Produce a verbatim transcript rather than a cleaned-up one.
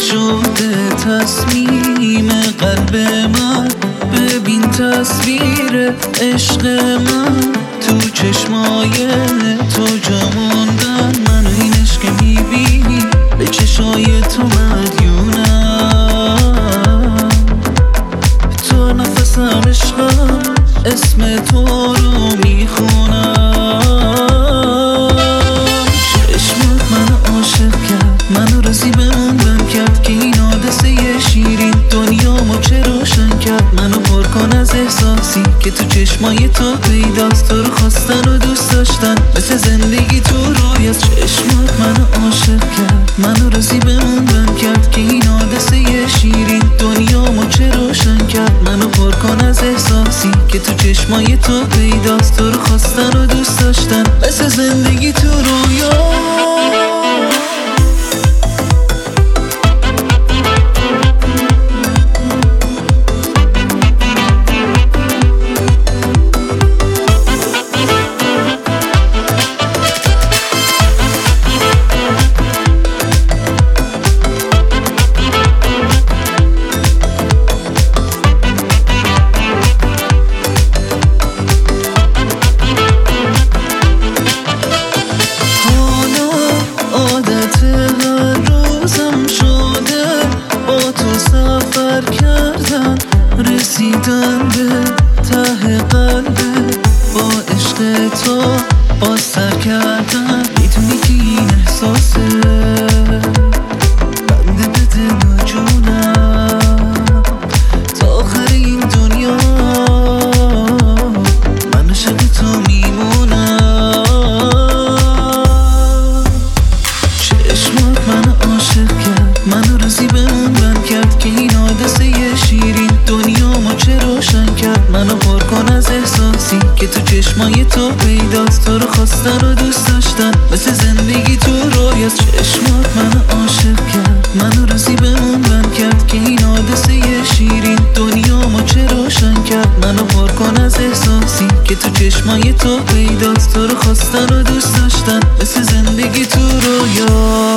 شده تصمیم قلب من. ببین تصویر عشق من تو چشمای تو جا موندن. منو این عشق میبینی به چشای تو مدیونم. تو نفسم عشقم اسم تو رو میخونم. چشمت منو عاشق کرد، منو راضی بموندم کرد که این حادثه شیرین دنیامو چه روشن کرد. منو پر کن از احساسی که تو چشمای تو پیداست. تو رو خواستن و دوست داشتن مثل زندگی تو رویاست. چشمت منو عاشق کرد، منو راضی بموندم کرد که این حادثه شیرین دنیامو چه روشن کرد. منو پر کن از احساسی که تو چشمای تو پیداست. تو رو خواستن و دوست داشتن مثل زندگی تو رویاست. سفر کردن رسیدن به ته قلبه، با عشق تو باز سر کردن. میدونی که این احساسه بنده بده نجونم تا آخر این دنیا. من عاشق تو میمونم. چشمات منو عاشق کرد، منو راضی بموندم کرد که این حادثه شیرین دنیامو چه روشن کرد. منو پر کن از احساسی که تو چشمای تو پیداست. تو رو خواستن و دوست داشتن مثل زندگی تو رویاست. چشمات منو عاشق کرد، منو راضی بموندم کرد که این حادثه شیرین دنیامو چه روشن کرد. منو پر کن از احساسی که تو چشمای تو پیداست. تو رو خواستن و دوست داشتن مثل زندگی تو رویاست.